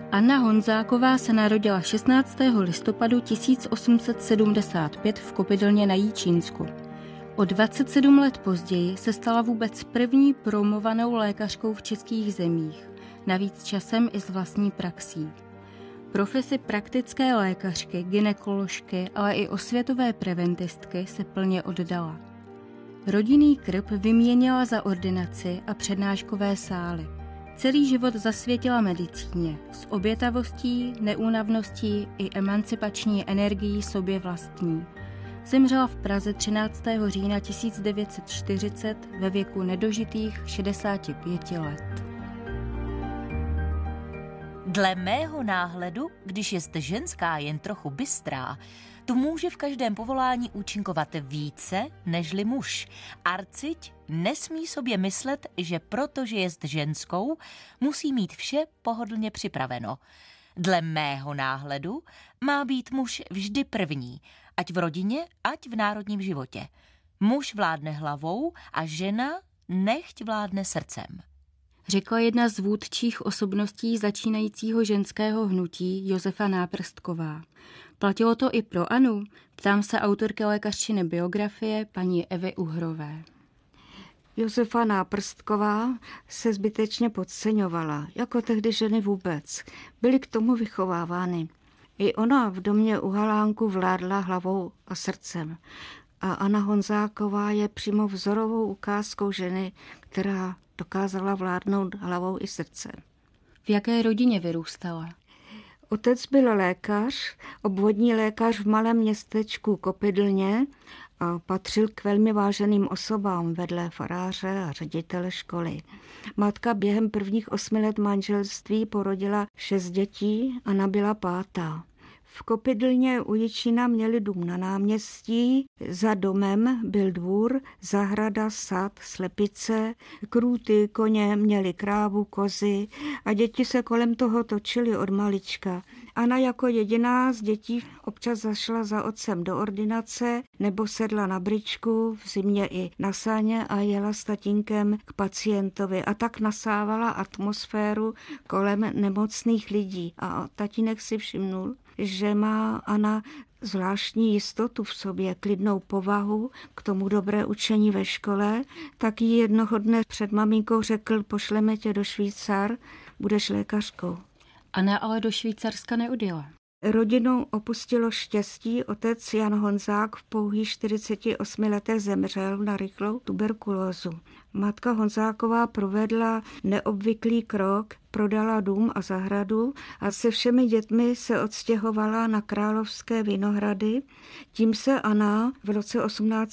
Anna Honzáková se narodila 16. listopadu 1875 v Kopidlně na Jičínsku. O 27 let později se stala vůbec první promovanou lékařkou v českých zemích, navíc časem i s vlastní praxí. Profesi praktické lékařky, gynekoložky, ale i osvětové preventistky se plně oddala. Rodinný krb vyměnila za ordinaci a přednáškové sály. Celý život zasvětila medicíně s obětavostí, neúnavností i emancipační energií sobě vlastní. Zemřela v Praze 13. října 1940 ve věku nedožitých 65 let. Dle mého náhledu, když jest ženská jen trochu bystrá, tu může v každém povolání účinkovat více nežli muž. Arciď nesmí sobě myslet, že protože jest ženskou, musí mít vše pohodlně připraveno. Dle mého náhledu má být muž vždy první, ať v rodině, ať v národním životě. Muž vládne hlavou a žena nechť vládne srdcem. Řekla jedna z vůdčích osobností začínajícího ženského hnutí Josefa Náprstková. Platilo to i pro Anu? Ptám se autorky lékařčiny biografie paní Evy Uhrové. Josefa Náprstková se zbytečně podceňovala, jako tehdy ženy vůbec. Byly k tomu vychovávány. I ona v domě u Halánku vládla hlavou a srdcem. A Anna Honzáková je přímo vzorovou ukázkou ženy, která dokázala vládnout hlavou i srdcem. V jaké rodině vyrůstala? Otec byl lékař, obvodní lékař v malém městečku Kopidlně a patřil k velmi váženým osobám vedle faráře a ředitele školy. Matka během prvních 8 let manželství porodila 6 dětí a nabyla 5. V Kopidlně u Jičína měli dům na náměstí, za domem byl dvůr, zahrada, sad, slepice, krůty, koně, měli krávu, kozy a děti se kolem toho točily od malička. Anna jako jediná z dětí občas zašla za otcem do ordinace nebo sedla na bričku, v zimě i na sáně a jela s tatínkem k pacientovi a tak nasávala atmosféru kolem nemocných lidí. A tatínek si všimnul, že má Anna zvláštní jistotu v sobě, klidnou povahu, k tomu dobré učení ve škole, tak jí jednoho dne před maminkou řekl, pošleme tě do Švýcar, budeš lékařkou. Anna ale do Švýcarska neodjela. Rodinu opustilo štěstí, otec Jan Honzák v pouhých 48 letech zemřel na rychlou tuberkulózu. Matka Honzáková provedla neobvyklý krok, prodala dům a zahradu a se všemi dětmi se odstěhovala na Královské Vinohrady. Tím se Anna v roce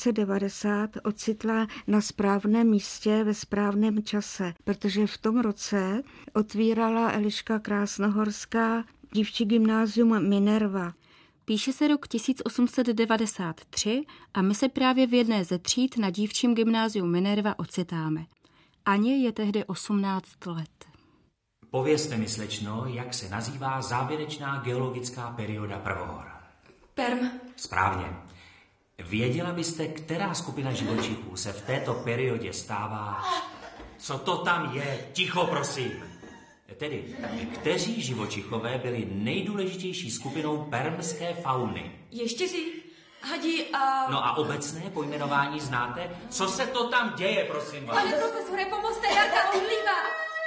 1890 ocitla na správném místě ve správném čase, protože v tom roce otvírala Eliška Krásnohorská dívčí gymnázium Minerva. Píše se rok 1893 a my se právě v jedné ze tříd na dívčím gymnáziu Minerva ocitáme. Aně je tehdy 18 let. Povězte mi, slečno, jak se nazývá závěrečná geologická perioda prvohor. Perm. Správně. Věděla byste, která skupina živočichů se v této periodě stává? Co to tam je? Ticho, prosím. Tedy, kteří živočichové byli nejdůležitější skupinou permské fauny? Ještěři, hadi a... No a obecné pojmenování znáte? Co se to tam děje, prosím vás? Pane profesore, pomozte, jaká odlíva!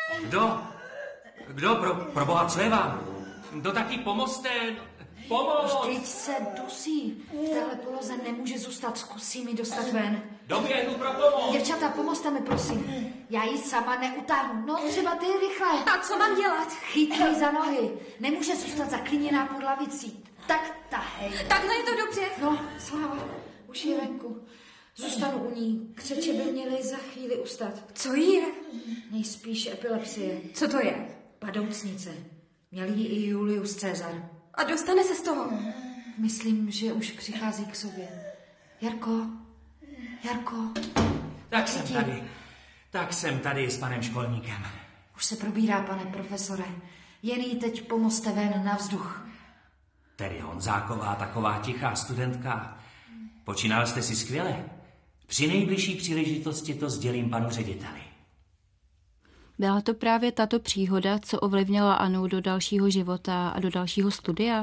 Kdo? Pro boha, co je vám? Kdo taky pomozte? Pomoc! Vždyť se dusí. V téhle poloze nemůže zůstat, zkusí mi dostat ven. Doběhnu pro pomoc! Děvčata, pomozte mi, prosím. Já ji sama neutáhnu. No, třeba ty rychle. A co mám dělat? Chytnej za nohy. Nemůže zůstat zaklíněná pod lavicí. Tak tahej. Takhle je to dobře. No, Sláva, už je venku. Zůstanu u ní. Křeče by měly za chvíli ustat. Co jí je? Nejspíš epilepsie. Co to je? Padoucnice. Měl ji i Julius Caesar. A dostane se z toho? Myslím, že už přichází k sobě. Jarko? Tak jsem tady s panem školníkem. Už se probírá, pane profesore. Jen jí teď pomozte ven na vzduch. Tedy Honzáková, taková tichá studentka. Počínal jste si skvěle. Při nejbližší příležitosti to sdělím panu řediteli. Byla to právě tato příhoda, co ovlivnila Anu do dalšího života a do dalšího studia?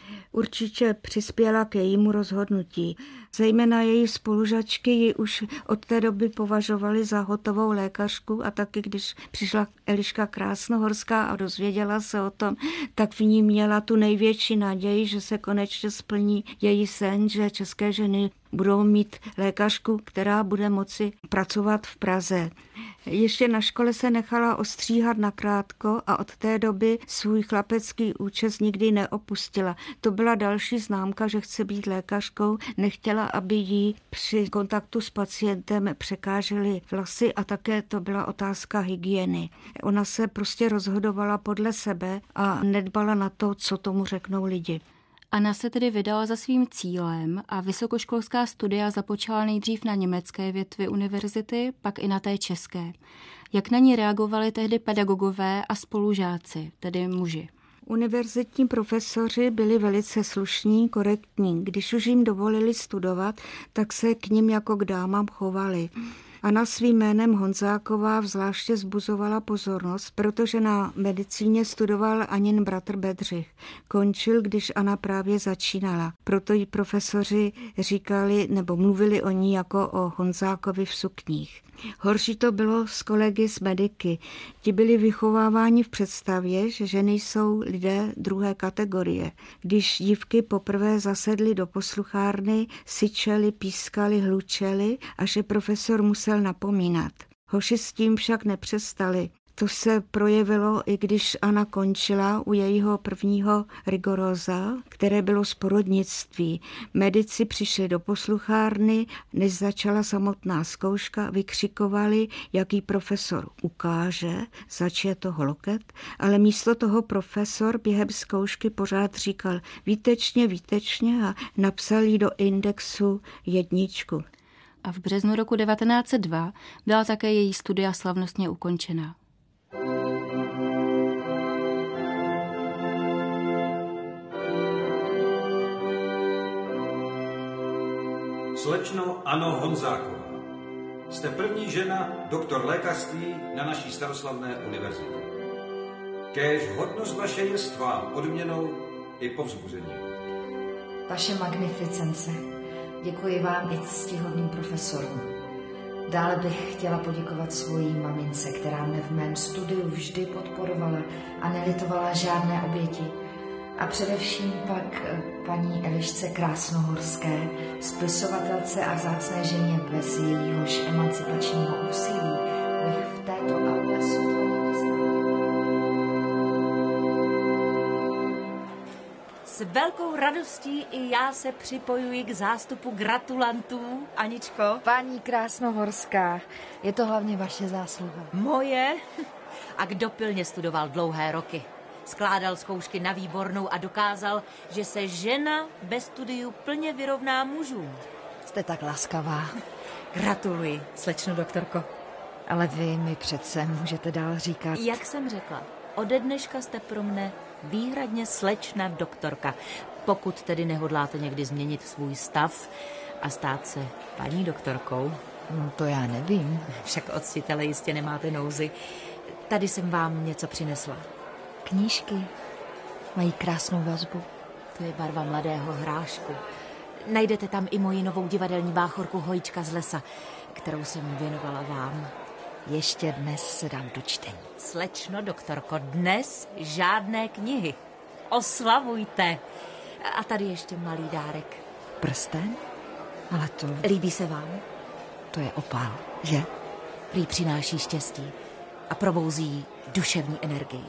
Určitě přispěla k jejímu rozhodnutí. Zejména její spolužačky ji už od té doby považovaly za hotovou lékařku a taky, když přišla Eliška Krásnohorská a dozvěděla se o tom, tak v ní měla tu největší naději, že se konečně splní její sen, že české ženy budou mít lékařku, která bude moci pracovat v Praze. Ještě na škole se nechala ostříhat nakrátko a od té doby svůj chlapecký účes nikdy neopustila. To byla další známka, že chce být lékařkou. Nechtěla, aby jí při kontaktu s pacientem překážely vlasy a také to byla otázka hygieny. Ona se prostě rozhodovala podle sebe a nedbala na to, co tomu řeknou lidi. Anna se tedy vydala za svým cílem a vysokoškolská studia započala nejdřív na německé větvi univerzity, pak i na té české. Jak na ní reagovali tehdy pedagogové a spolužáci, tedy muži? Univerzitní profesoři byli velice slušní, korektní. Když už jim dovolili studovat, tak se k nim jako k dámám chovali. Anna svým jménem Honzáková zvláště vzbuzovala pozornost, protože na medicíně studoval Anin bratr Bedřich. Končil, když Anna právě začínala. Proto jí profesoři říkali nebo mluvili o ní jako o Honzákovi v sukních. Horší to bylo s kolegy z mediky. Ti byli vychováváni v představě, že ženy jsou lidé druhé kategorie. Když dívky poprvé zasedly do posluchárny, syčeli, pískali, hlučeli a že profesor musel napomínat. Hoši s tím však nepřestali. To se projevilo, i když Anna končila u jejího prvního rigoróza, které bylo z porodnictví. Medici přišli do posluchárny, než začala samotná zkouška, vykřikovali, jaký profesor ukáže, zač je toho loket, ale místo toho profesor během zkoušky pořád říkal výtečně a napsal jí do indexu 1. A v březnu roku 1902 byla také její studia slavnostně ukončena. Slečno Ano Honzáková, jste první žena doktor lékařství na naší staroslavné univerzitě. Kéž hodnost vaše jest vám odměnou i povzbuzením. Vaše magnificence, děkuji vám i ctihodným profesorům. Dále bych chtěla poděkovat svojí mamince, která mne v mém studiu vždy podporovala a nelitovala žádné oběti. A především pak paní Elišce Krásnohorské, spisovatelce a vzácné ženě, bez jejíhož emancipačního úsilí bych v této aule S velkou radostí i já se připojuji k zástupu gratulantů. Aničko? Paní Krásnohorská, je to hlavně vaše zásluha. Moje? A kdo pilně studoval dlouhé roky? Skládal zkoušky na výbornou a dokázal, že se žena bez studiu plně vyrovná mužům. Jste tak laskavá. Gratuluji, slečno doktorko. Ale vy mi přece můžete dál říkat. Jak jsem řekla, ode dneška jste pro mne výhradně slečna doktorka. Pokud tedy nehodláte někdy změnit svůj stav a stát se paní doktorkou. No to já nevím. Však od ctitele jistě nemáte nouzy. Tady jsem vám něco přinesla. Knížky mají krásnou vazbu. To je barva mladého hrášku. Najdete tam i moji novou divadelní báchorku Hojička z lesa, kterou jsem věnovala vám. Ještě dnes se dám do čtení. Slečno doktorko, dnes žádné knihy. Oslavujte. A tady ještě malý dárek. Prsten? Ale to... Líbí se vám? To je opál, že? Prý přináší štěstí a probouzí duševní energii.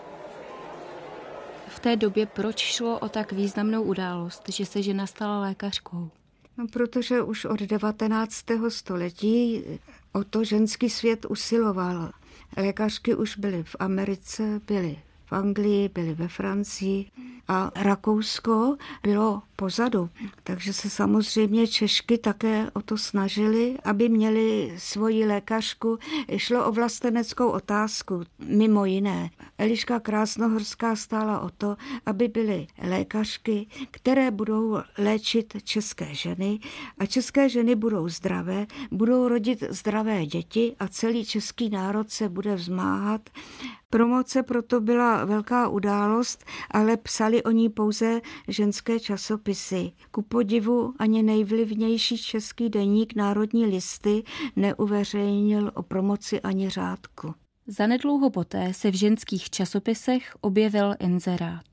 V té době proč šlo o tak významnou událost, že se žena stala lékařkou? No, protože už od 19. století o to ženský svět usiloval. Lékařky už byly v Americe, byly v Anglii, byly ve Francii a Rakousko bylo pozadu. Takže se samozřejmě Češky také o to snažili, aby měli svoji lékařku. Šlo o vlasteneckou otázku, mimo jiné. Eliška Krásnohorská stála o to, aby byly lékařky, které budou léčit české ženy a české ženy budou zdravé, budou rodit zdravé děti a celý český národ se bude vzmáhat. Promoce proto byla velká událost, ale psali o ní pouze ženské časopisy. Ku podivu ani nejvlivnější český deník Národní listy neuveřejnil o promoci ani řádku. Zanedlouho poté se v ženských časopisech objevil inzerát.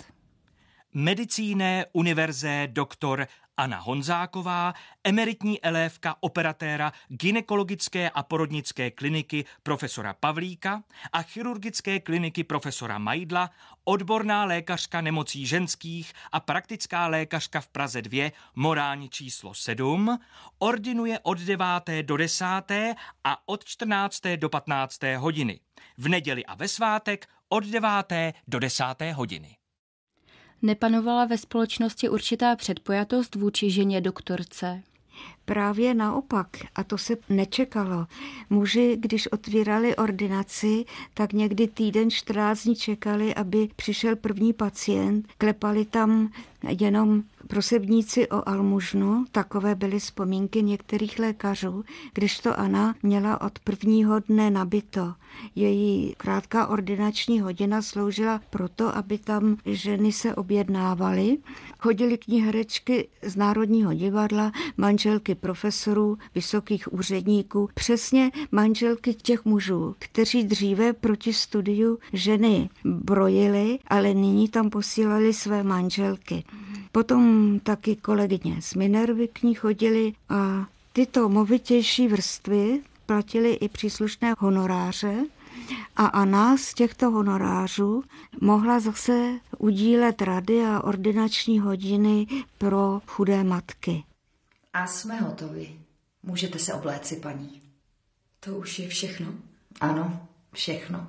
Medicíne univerzé doktor Anna Honzáková, emeritní elévka operatéra gynekologické a porodnické kliniky profesora Pavlíka a chirurgické kliniky profesora Majdla, odborná lékařka nemocí ženských a praktická lékařka v Praze 2, Moráň číslo 7, ordinuje od 9. do 10. a od 14. do 15. hodiny. V neděli a ve svátek od 9. do 10. hodiny. Nepanovala ve společnosti určitá předpojatost vůči ženě doktorce? Právě naopak, a to se nečekalo. Muži, když otvírali ordinaci, tak někdy týden 14 dní čekali, aby přišel první pacient. Klepali tam jenom prosebníci o almužnu, takové byly vzpomínky některých lékařů, kdežto Anna měla od prvního dne nabito. Její krátká ordinační hodina sloužila proto, aby tam ženy se objednávaly. Chodily k ní herečky z Národního divadla, manželky profesorů, vysokých úředníků, přesně manželky těch mužů, kteří dříve proti studiu ženy brojili, ale nyní tam posílali své manželky. Potom taky kolegyně z Minervy k ní chodily a tyto movitější vrstvy platily i příslušné honoráře a Anna z těchto honorářů mohla zase udílet rady a ordinační hodiny pro chudé matky. A jsme hotovi. Můžete se obléci, paní. To už je všechno? Ano, všechno.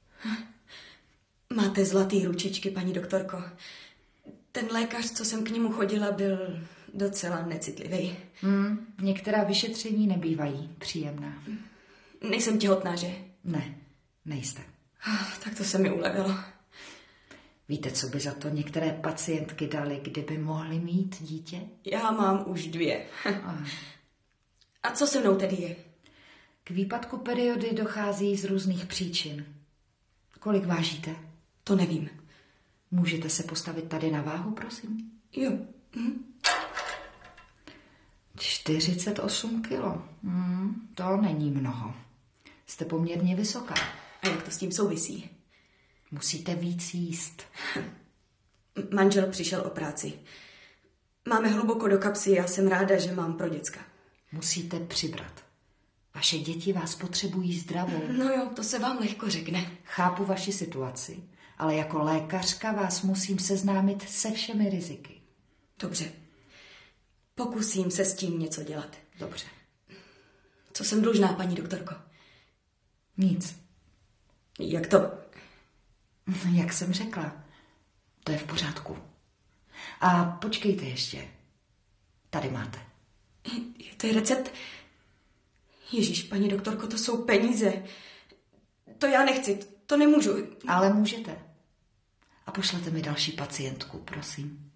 Máte zlatý ručičky, paní doktorko. Ten lékař, co jsem k němu chodila, byl docela necitlivý. Některá vyšetření nebývají příjemná. Nejsem těhotná, že? Ne, nejste. Tak to se mi ulevilo. Víte, co by za to některé pacientky dali, kdyby mohly mít dítě? Já mám už 2. A co se mnou tedy je? K výpadku periody dochází z různých příčin. Kolik vážíte? To nevím. Můžete se postavit tady na váhu, prosím? Jo. 48 kilo. To není mnoho. Jste poměrně vysoká. A jak to s tím souvisí? Musíte víc jíst. Manžel přišel o práci. Máme hluboko do kapsy, já jsem ráda, že mám pro děcka. Musíte přibrat. Vaše děti vás potřebují zdravou. No jo, to se vám lehko řekne. Chápu vaši situaci, ale jako lékařka vás musím seznámit se všemi riziky. Dobře. Pokusím se s tím něco dělat. Dobře. Co jsem dlužná, paní doktorko? Nic. Jak to? Jak jsem řekla, to je v pořádku. A počkejte ještě. Tady máte. To je recept? Ježíš, paní doktorko, to jsou peníze. To já nechci, to nemůžu. Ale můžete. A pošlete mi další pacientku, prosím.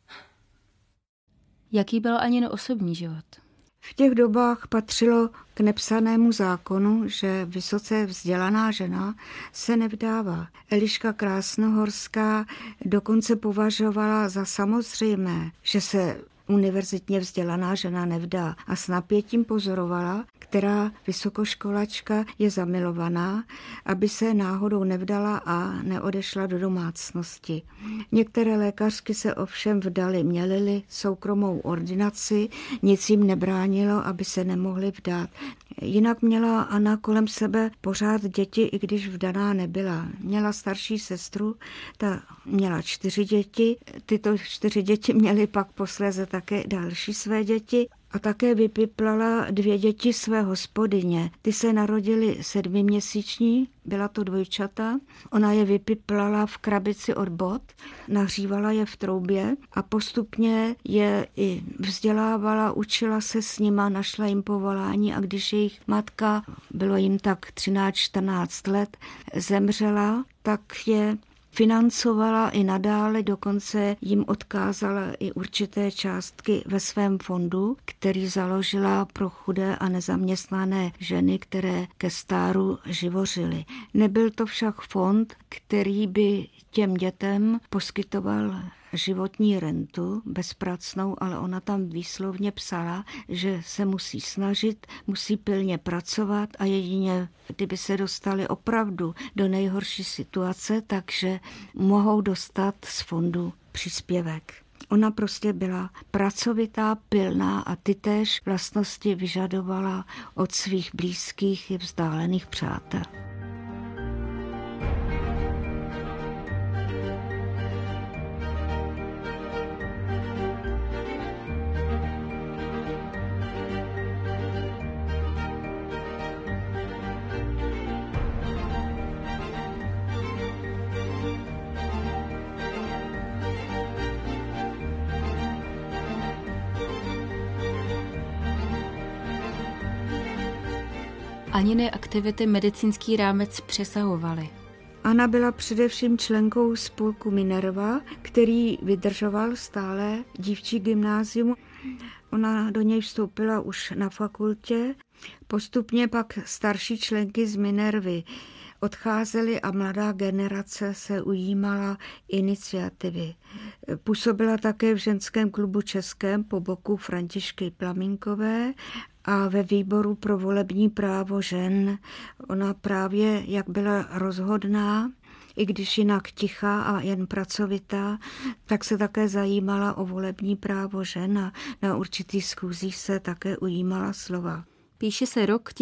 Jaký byl Anin osobní život? V těch dobách patřilo k nepsanému zákonu, že vysoce vzdělaná žena se nevdává. Eliška Krásnohorská dokonce považovala za samozřejmé, že se univerzitně vzdělaná žena nevdá a s napětím pozorovala, která vysokoškolačka je zamilovaná, aby se náhodou nevdala a neodešla do domácnosti. Některé lékařky se ovšem vdaly, měly soukromou ordinaci, nic jim nebránilo, aby se nemohly vdát. Jinak měla Anna kolem sebe pořád děti, i když vdaná nebyla. Měla starší sestru, ta měla 4 děti, tyto 4 děti měly pak posléze také další své děti A také vypiplala 2 děti své hospodyně. Ty se narodily 7měsíční, byla to dvojčata. Ona je vypiplala v krabici od bot, nahřívala je v troubě a postupně je i vzdělávala, učila se s nima, našla jim povolání a když jejich matka, bylo jim tak 13-14 let, zemřela, tak je financovala i nadále, dokonce jim odkázala i určité částky ve svém fondu, který založila pro chudé a nezaměstnané ženy, které ke stáru živořily. Nebyl to však fond, který by těm dětem poskytoval životní rentu bezpracnou, ale ona tam výslovně psala, že se musí snažit, musí pilně pracovat a jedině, kdyby se dostali opravdu do nejhorší situace, takže mohou dostat z fondu příspěvek. Ona prostě byla pracovitá, pilná a ty též vlastnosti vyžadovala od svých blízkých i vzdálených přátel. Aniny aktivity medicínský rámec přesahovaly. Anna byla především členkou spolku Minerva, který vydržoval stále dívčí gymnázium. Ona do něj vstoupila už na fakultě. Postupně pak starší členky z Minervy odcházely a mladá generace se ujímala iniciativy. Působila také v ženském klubu českém po boku Františky Plamínkové a ve výboru pro volební právo žen. Ona právě, jak byla rozhodná, i když jinak tichá a jen pracovitá, tak se také zajímala o volební právo žen a na určitých schůzích se také ujímala slova. Píše se rok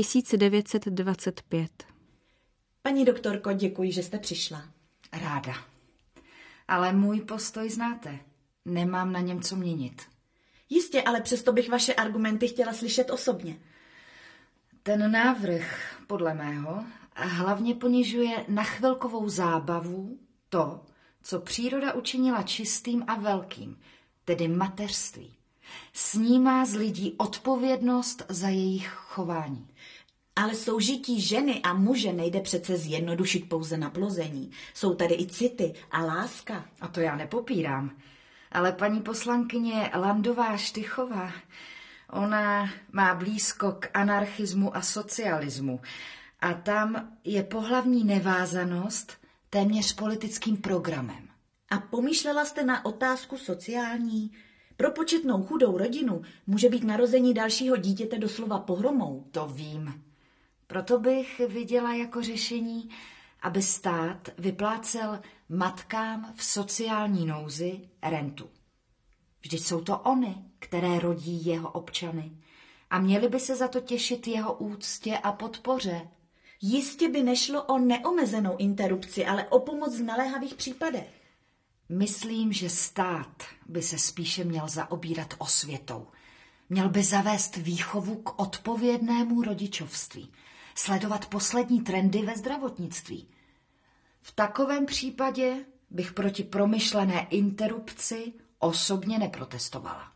1925. Paní doktorko, děkuji, že jste přišla. Ráda. Ale můj postoj znáte. Nemám na něm co měnit. Jistě, ale přesto bych vaše argumenty chtěla slyšet osobně. Ten návrh, podle mého, hlavně ponižuje na chvilkovou zábavu to, co příroda učinila čistým a velkým, tedy mateřství. Snímá z lidí odpovědnost za jejich chování. Ale soužití ženy a muže nejde přece zjednodušit pouze na plození. Jsou tady i city a láska. A to já nepopírám. Ale paní poslankyně Landová-Štychová, ona má blízko k anarchismu a socialismu. A tam je pohlavní nevázanost téměř politickým programem. A pomýšlela jste na otázku sociální? Pro početnou chudou rodinu může být narození dalšího dítěte doslova pohromou. To vím. Proto bych viděla jako řešení, aby stát vyplácel matkám v sociální nouzi rentu. Vždyť jsou to ony, které rodí jeho občany a měli by se za to těšit jeho úctě a podpoře. Jistě by nešlo o neomezenou interrupci, ale o pomoc v naléhavých případech. Myslím, že stát by se spíše měl zaobírat osvětou. Měl by zavést výchovu k odpovědnému rodičovství, sledovat poslední trendy ve zdravotnictví. V takovém případě bych proti promyšlené interrupci osobně neprotestovala.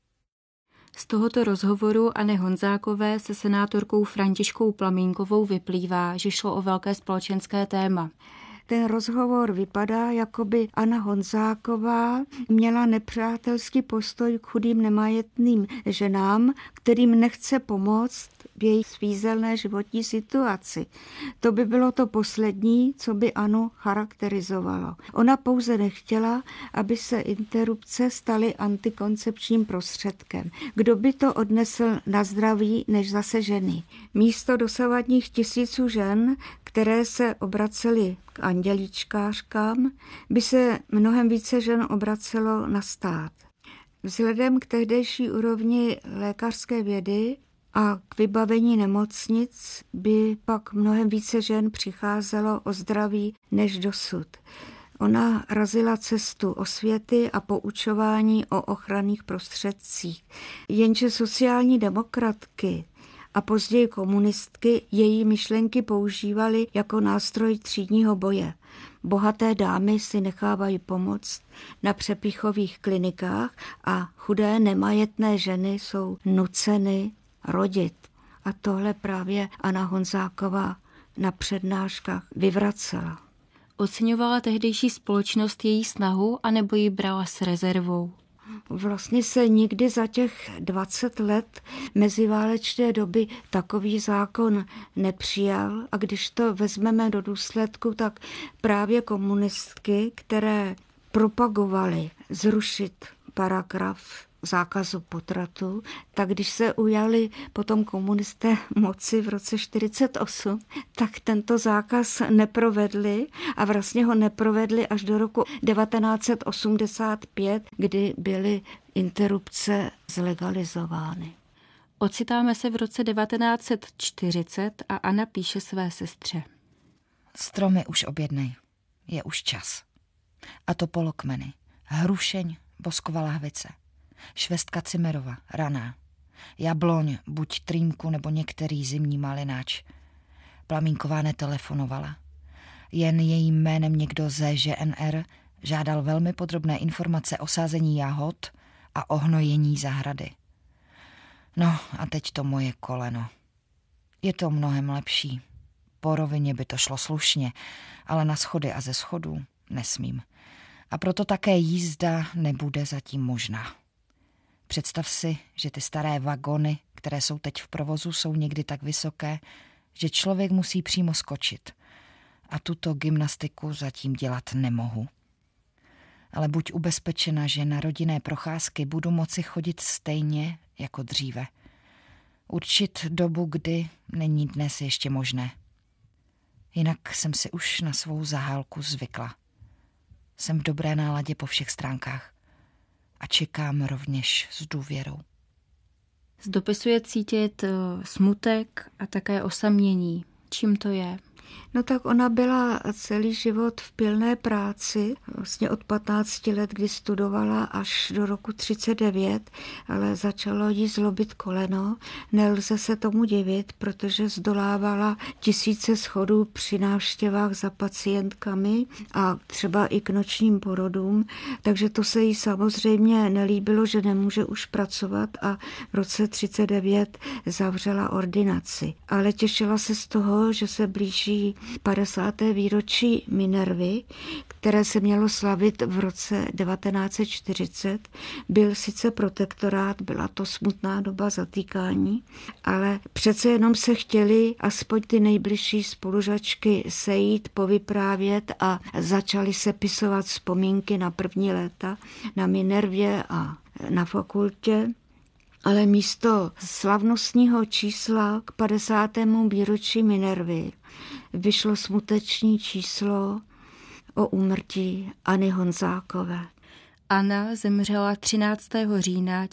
Z tohoto rozhovoru Anny Honzákové se senátorkou Františkou Plamínkovou vyplývá, že šlo o velké společenské téma. Ten rozhovor vypadá, jako by Anna Honzáková měla nepřátelský postoj k chudým nemajetným ženám, kterým nechce pomoct v jejich svízelné životní situaci. To by bylo to poslední, co by Anu charakterizovalo. Ona pouze nechtěla, aby se interrupce staly antikoncepčním prostředkem. Kdo by to odnesl na zdraví, než zase ženy? Místo dosavadních tisíců žen, které se obracely k andělíčkářkám, by se mnohem více žen obracelo na stát. Vzhledem k tehdejší úrovni lékařské vědy a k vybavení nemocnic by pak mnohem více žen přicházelo o zdraví než dosud. Ona razila cestu osvěty a poučování o ochranných prostředcích. Jenže sociální demokratky a později komunistky její myšlenky používaly jako nástroj třídního boje. Bohaté dámy si nechávají pomoct na přepichových klinikách a chudé nemajetné ženy jsou nuceny rodit. A tohle právě Anna Honzáková na přednáškách vyvracela. Oceňovala tehdejší společnost její snahu, anebo ji brala s rezervou? Vlastně se nikdy za těch 20 let meziválečné doby takový zákon nepřijal a když to vezmeme do důsledku, tak právě komunistky, které propagovaly zrušit paragraf zákazu potratu, tak když se ujali potom komunisté moci v roce 1948, tak tento zákaz neprovedli a vlastně ho neprovedli až do roku 1985, kdy byly interrupce zlegalizovány. Ocitáme se v roce 1940 a Anna píše své sestře. Stromy už objednej, je už čas. A to polokmeny, hrušeň, bosková lahvice, švestka cimerova, raná, jabloň, buď trýmku nebo některý zimní malináč. Plamínková netelefonovala. Jen jejím jménem někdo ze ŽNR žádal velmi podrobné informace o sázení jahod a o hnojení zahrady. No a teď to moje koleno. Je to mnohem lepší. Po rovině by to šlo slušně, ale na schody a ze schodů nesmím. A proto také jízda nebude zatím možná. Představ si, že ty staré vagony, které jsou teď v provozu, jsou někdy tak vysoké, že člověk musí přímo skočit. A tuto gymnastiku zatím dělat nemohu. Ale buď ubezpečena, že na rodinné procházky budu moci chodit stejně jako dříve. Určit dobu, kdy není dnes ještě možné. Jinak jsem si už na svou zahálku zvykla. Jsem v dobré náladě po všech stránkách a čekám rovněž s důvěrou. Z dopisu je cítit smutek a také osamění. Čím to je? No tak ona byla celý život v pilné práci, vlastně od 15 let, kdy studovala, až do roku 39, ale začalo jí zlobit koleno. Nelze se tomu divit, protože zdolávala tisíce schodů při návštěvách za pacientkami a třeba i k nočním porodům, takže to se jí samozřejmě nelíbilo, že nemůže už pracovat a v roce 39 zavřela ordinaci. Ale těšila se z toho, že se blíží 50. výročí Minervy, které se mělo slavit v roce 1940. Byl sice protektorát, byla to smutná doba zatýkání, ale přece jenom se chtěli aspoň ty nejbližší spolužačky sejít, povyprávět a začali sepisovat vzpomínky na první léta na Minervě a na fakultě. Ale místo slavnostního čísla k 50. výročí Minervy vyšlo smuteční číslo o úmrtí Anny Honzákové. Anna zemřela 13. října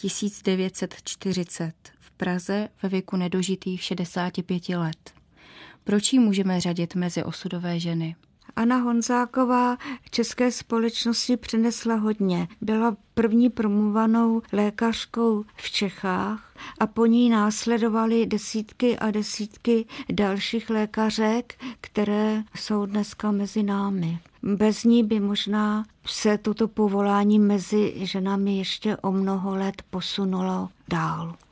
1940 v Praze ve věku nedožitých 65 let. Proč ji můžeme řadit mezi osudové ženy? Anna Honzáková české společnosti přinesla hodně. Byla první promluvanou lékařkou v Čechách a po ní následovaly desítky a desítky dalších lékařek, které jsou dneska mezi námi. Bez ní by možná se toto povolání mezi ženami ještě o mnoho let posunulo dál.